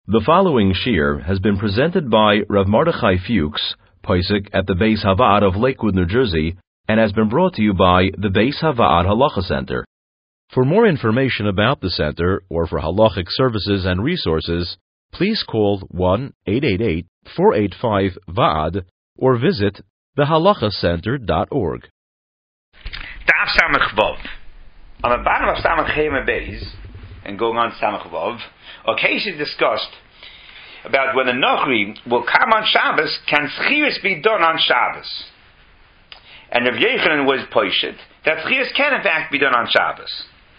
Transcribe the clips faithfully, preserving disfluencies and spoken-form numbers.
The following shir has been presented by Rav Mordechai Fuchs, Posek at the Beis Havad of Lakewood, New Jersey, and has been brought to you by the Beis Havad Halacha Center. For more information about the center or for halachic services and resources, please call one eight eight eight, four eight five, V A D or visit the halacha center dot org. Daf Samach Vav. On the bottom of Samach Chema Beis, and going on Samach Vav, a case is discussed about when the Nochri will come on Shabbos, can Schiris be done on Shabbos? And Rav Yechanan was poished that Schiris can in fact be done on Shabbos.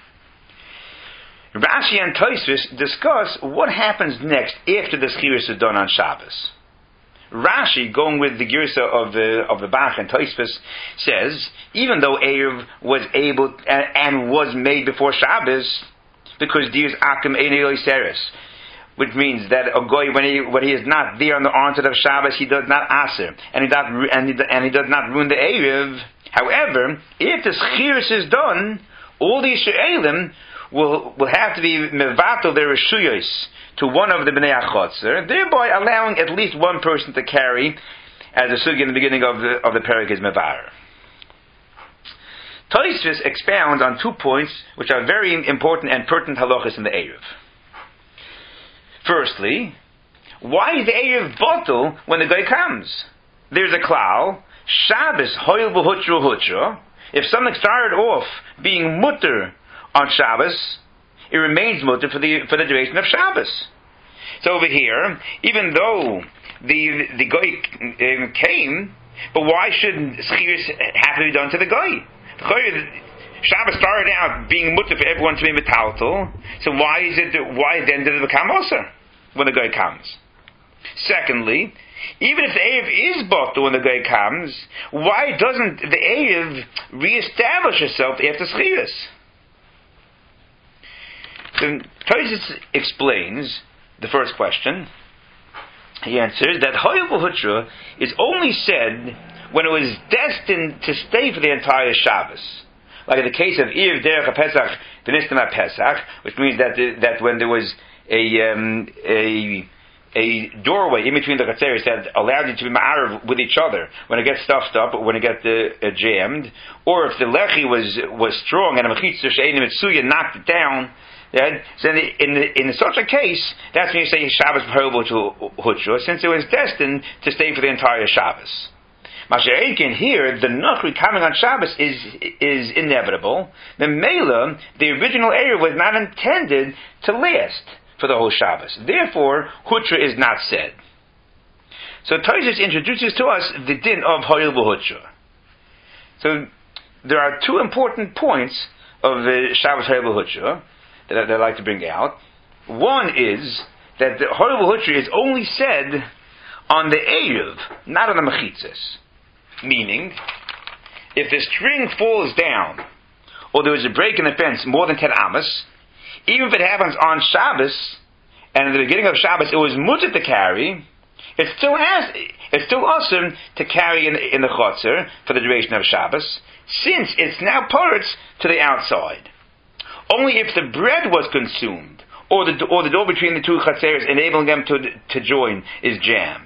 Rashi and Tosfos discuss what happens next after the Schiris is done on Shabbos. Rashi, going with the Girsa of the of the Bach and Tosfos, says even though Erev was able and, and was made before Shabbos, because Dius Akim Einei Seres, which means that a goy when he when he is not there on the onset of Shabbos, he does not aser, and he does and he, and he does not ruin the Erev. However, if the Schiris is done, all the Yisraelim will will have to be mevatel their reshuyos to one of the bnei achotzer, thereby allowing at least one person to carry, as the sugi in the beginning of the of the parak is mevar. Tosfos expounds on two points which are very important and pertinent halachas in the Erev. Firstly, why is the Erev bottle when the guy comes? There's a klal, Shabbos hoil b'hutra hutra. If something started off being mutter on Shabbos, it remains mutter for the for the duration of Shabbos. So over here, even though the the guy um, came, but why should Schiris have to be done to the guy? Shabbos started out being mutter for everyone to be metaltal, so why is it why then did it become osir when the guy comes? Secondly, even if the Erev is bottle when the guy comes, why doesn't the Erev reestablish itself after Schiris? So Tosfos explains the first question. He answers that Hoyel B'Hutra is only said when it was destined to stay for the entire Shabbos. Like in the case of Erev Derech HaPesach V'nistam HaPesach, which means that the, that when there was a um, a a doorway in between the chatzeres that allowed you to be ma'arav with each other when it gets stuffed up, when it gets uh, uh, jammed, or if the lechi was was strong and a mechitza she'enim mitzuya knocked it down. Yeah, so in, the, in, the, in such a case, that's when you say Shabbos b'hoyel to hutra, since it was destined to stay for the entire Shabbos. Mashiach here, the Nochri coming on Shabbos is is inevitable. The Mela, the original area was not intended to last for the whole Shabbos. Therefore, hutra is not said. So Tosfos introduces to us the din of hoyel b'hutra. So there are two important points of the Shabbos hoyel b'hutra that I'd like to bring out. One is that the hoyel b'hutra is only said on the Erev, not on the mechitzas. Meaning, if the string falls down, or there was a break in the fence more than ten amas, even if it happens on Shabbos, and at the beginning of Shabbos it was mutter to carry, it still has, it's still awesome to carry in, in the chotzer for the duration of Shabbos, since it's now parts to the outside. Only if the bread was consumed, or the or the door between the two chatzeres enabling them to to join is jammed.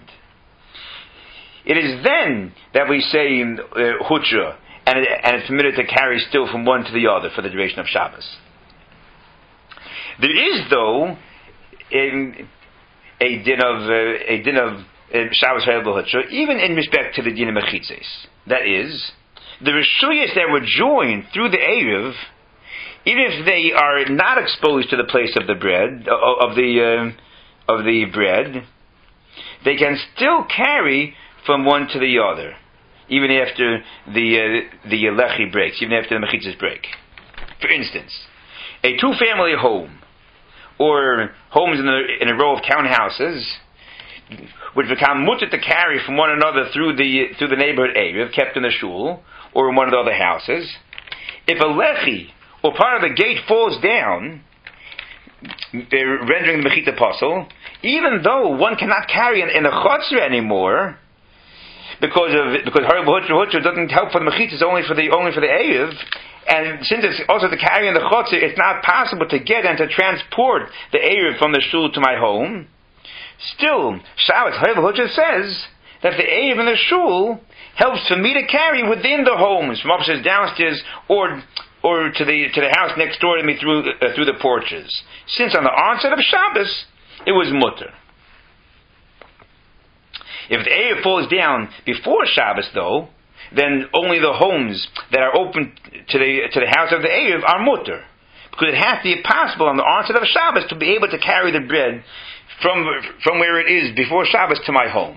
It is then that we say uh, hutra, and, it, and it's permitted to carry still from one to the other for the duration of Shabbos. There is, though, in, a din of uh, a din of uh, Shabbos hoyel b'hutra, even in respect to the din of mechitzes. That is, the reshuyos that were joined through the Erev, even if they are not exposed to the place of the bread of the uh, of the bread, they can still carry from one to the other, even after the uh, the lechi breaks, even after the mechitzas break. For instance, a two-family home, or homes in a, in a row of townhouses, which become mutter to carry from one another through the through the neighborhood area, kept in the shul, or in one of the other houses. If a lechi or part of the gate falls down, they're rendering the mechita apostle, even though one cannot carry in, in the chotzer anymore, because of because hoyel b'hutra hutra doesn't help for the mechitzas, only for the only for the Erev, and since it's also to carry in the chotzer, it's not possible to get and to transport the Erev from the shul to my home. Still, Shabbos Hoyel Hutra says that the Erev in the shul helps for me to carry within the homes, from upstairs, downstairs, or or to the to the house next door to me through uh, through the porches. Since on the onset of Shabbos, it was mutter. If the Erev falls down before Shabbos, though, then only the homes that are open to the to the house of the Erev are mutter, because it has to be possible on the onset of Shabbos to be able to carry the bread from from where it is before Shabbos to my home.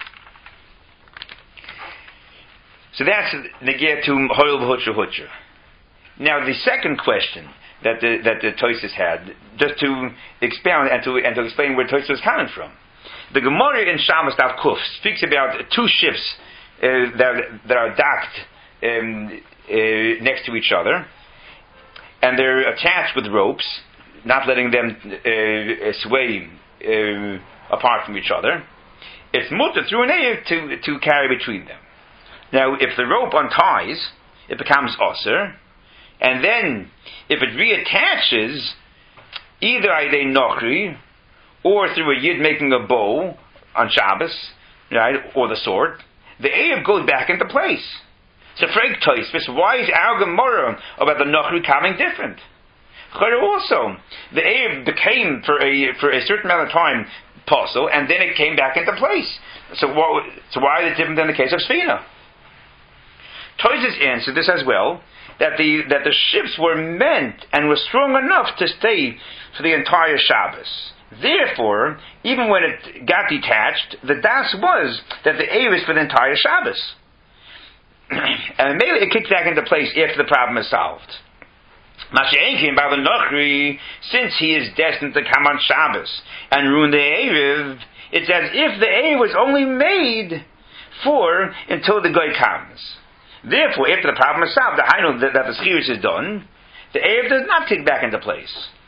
So that's negeh to hoyel v'hutra hutra. Now the second question that the that the Tosfos had, just to expound and to and to explain where Tosfos is coming from. The Gemara in Shabbos Daf Kuf speaks about two ships uh, that that are docked um, uh, next to each other, and they're attached with ropes, not letting them uh, sway uh, apart from each other. It's mutter through an erev to to carry between them. Now, if the rope unties, it becomes osir, and then if it reattaches, either aydei nochri, or through a yid making a bow on Shabbos, right, or the sword, the erev goes back into place. So, Freg Tosfos, why is our Gemara about the nochri coming different? Also, the erev became for a for a certain amount of time possible, and then it came back into place. So, what, so why is it different than the case of Sfina? Tosfos answered this as well, that the that the ships were meant and were strong enough to stay for the entire Shabbos. Therefore, even when it got detached, the das was that the erev is for the entire Shabbos. And maybe it kicks back into place after the problem is solved. Mashiach by the Nochri, since he is destined to come on Shabbos and ruin the erev, it's as if the erev was only made for until the guy comes. Therefore, after the problem is solved, the hainu that, that the schirus is done, the erev does not kick back into place.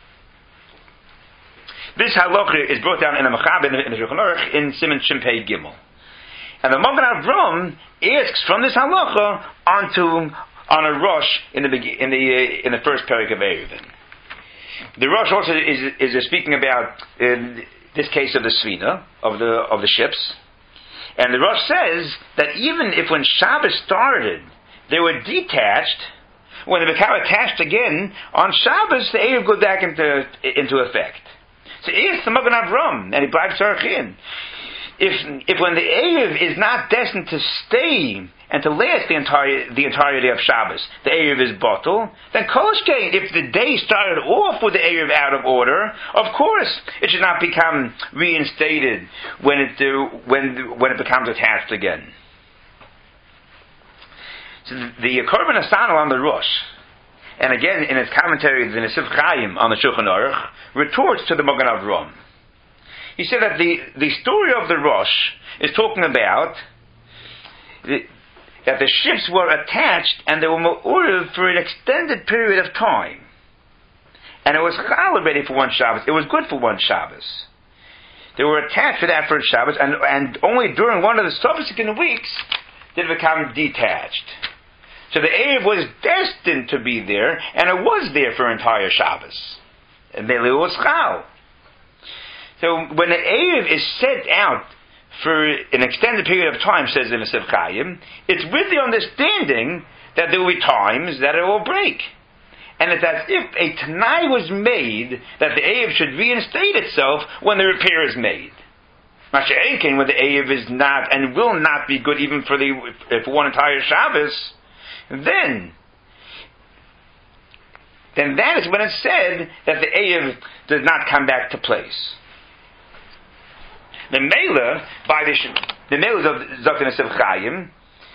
This halacha is brought down in the Mechaber in the Shulchan Aruch in Siman Shin Pei Gimel, and the Magen Avram asks from this halacha onto on a Rosh in the in the uh, in the first parak of Eruvin. The Rosh also is is speaking about in this case of the Sfina of the of the ships. And the Rosh says that even if when Shabbos started, they were detached, when they become attached again, on Shabbos, the Erev goes back into into effect. So here's the Magen Avram, and he bleibt Zarchin. If if when the Erev is not destined to stay and to last the entire the entirety of Shabbos, the Erev is bottle, then Koshkein, if the day started off with the Erev out of order, of course it should not become reinstated when it uh, when when it becomes attached again. So the, the Korban Asano on the Rosh, and again in his commentary the Nesif Chaim on the Shulchan Aruch, retorts to the Magen Avram. He said that the, the story of the Rosh is talking about the, that the ships were attached and they were ma'urev for an extended period of time. And it was chal already for one Shabbos. It was good for one Shabbos. They were attached for that first Shabbos, and, and only during one of the subsequent weeks did it become detached. So the Erev was destined to be there, and it was there for entire Shabbos. And then it was chal. So when the Erev is set out for an extended period of time, says the Nesif Chaim, it's with the understanding that there will be times that it will break. And it's as if a Tanai was made that the Erev should reinstate itself when the repair is made. Masha'enkin, when the Erev is not and will not be good even for the for one entire Shabbos, then then that is when it's said that the Erev does not come back to place. The Mela, by the the Mela of Zakh Nesif Chaim,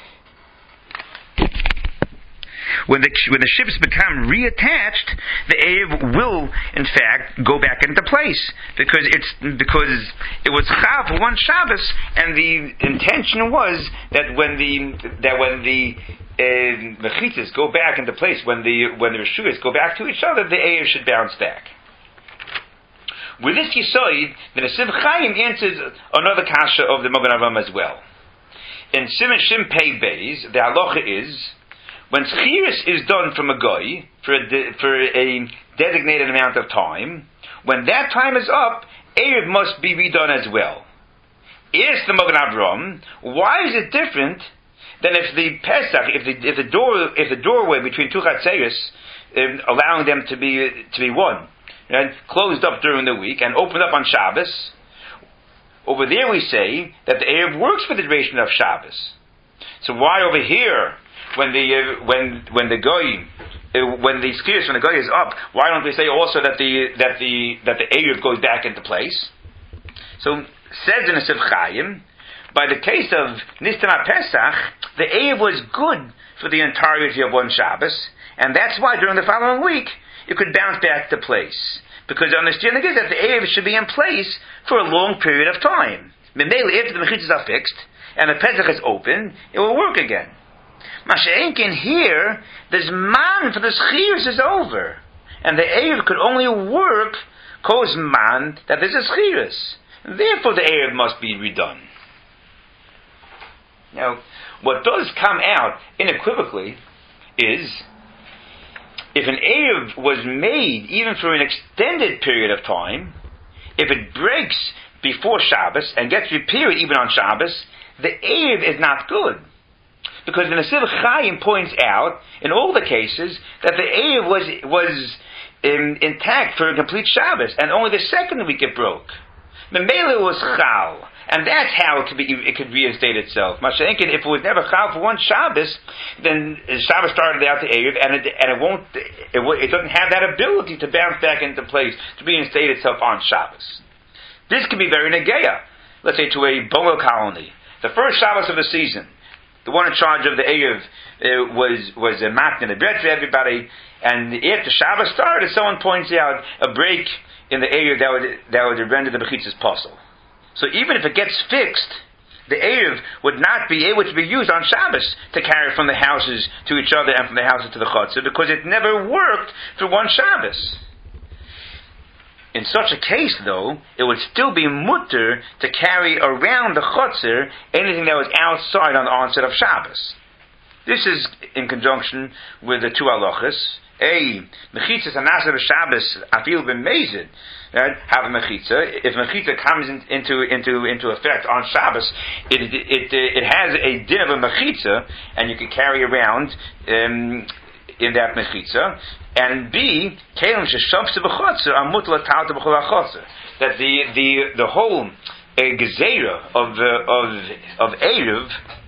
when the when the ships become reattached, the Erev will, in fact, go back into place because it's because it was chal for one Shabbos, and the intention was that when the that when the uh, mechitzas go back into place, when the when the reshuyas go back to each other, the Erev should bounce back. With this Yisoid, the Nesif Chaim answers another kasha of the Magen Avram as well. In Siman Shin Pei Beis, the halacha is, when Schiris is done from a goy for a, de, for a designated amount of time, when that time is up, Erev must be redone as well. Is the Magen Avraham, why is it different than if the Pesach, if the if the door if the doorway between two Chatzeros, um, allowing them to be to be one, right, closed up during the week and opened up on Shabbos? Over there we say that the Erev works for the duration of Shabbos. So why over here, when the uh, when when the Goy uh, when the Skirus when the Goy is up, why don't we say also that the that the that the Erev goes back into place? So says in the Sif Chaim, by the case of Nistan Pesach, the Erev was good for the entirety of one Shabbos, and that's why during the following week it could bounce back to place. Because the understanding is that the Erev should be in place for a long period of time. Mainly after the Mechitzas are fixed and the Pesach is open, it will work again. Masha'enkin here, the Zman for the Schiris is over, and the Erev could only work kol Zman that there's a Schiris. Therefore, the Erev must be redone. Now, what does come out unequivocally is, if an Erev was made even for an extended period of time, if it breaks before Shabbos and gets repaired even on Shabbos, the Erev is not good. Because the Nesivach Chaim points out, in all the cases, that the Erev was, was um, intact for a complete Shabbos, and only the second week it broke. The Mele was Chal, and that's how it could be. It could reinstate itself. Masha'enkin, if it was never Chal for one Shabbos, then Shabbos started out the Erev, and it and it won't. It, it doesn't have that ability to bounce back into place to reinstate itself on Shabbos. This could be very negeya. Let's say to a Bolo colony, the first Shabbos of the season, the one in charge of the Erev uh, was was a matna, the bread for everybody, and after Shabbos started, someone points out a break in the Erev that would that would render the Mechitzas possible. So even if it gets fixed, the Erev would not be able to be used on Shabbos to carry from the houses to each other and from the houses to the Chutzah, because it never worked for one Shabbos. In such a case, though, it would still be mutter to carry around the Chutzah anything that was outside on the onset of Shabbos. This is in conjunction with the two halachas. A mechitzas anasa b'Shabbos afil b'mezid, right? Have a mechitza. If mechitza comes in, into into into effect on Shabbos, it it it, it has a din of a mechitza, and you can carry around um, in that mechitza. And B, kelim sheshavse b'chotzer amutla talta b'chol hachotzer. That the the the whole uh, gezerah of uh, of of Erev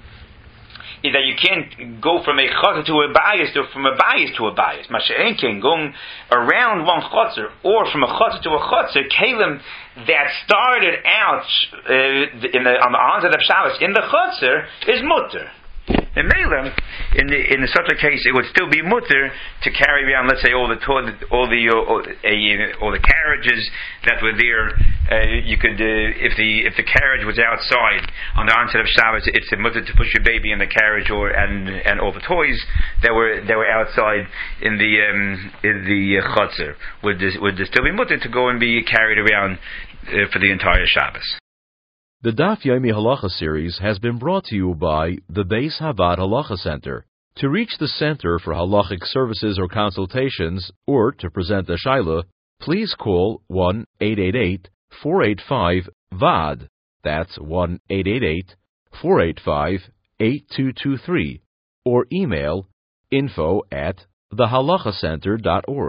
is that you can't go from a chotzer to a bias, or from a bias to a bias. Masha'enkin, going around one chotzer, or from a chotzer to a chotzer, kelim that started out uh, in the, on the onset of Shabbos in the chotzer is mutter. In Melem, in the, in such a case, it would still be mutter to carry around, let's say, all the all the all, uh, all the carriages that were there. Uh, you could, uh, if the if the carriage was outside on the onset of Shabbos, it's a mutter to push your baby in the carriage, or and and all the toys that were that were outside in the um, in the uh, chutzner would this, would this still be mutter to go and be carried around uh, for the entire Shabbos. The Daf Yomi Halacha series has been brought to you by the Beis Havad Halacha Center. To reach the Center for Halachic Services or Consultations, or to present a Shaila, please call one eight eight eight, four eight five, V A D. That's one eight eight eight, four eight five, eight two two three. Or email info at the halacha center dot org.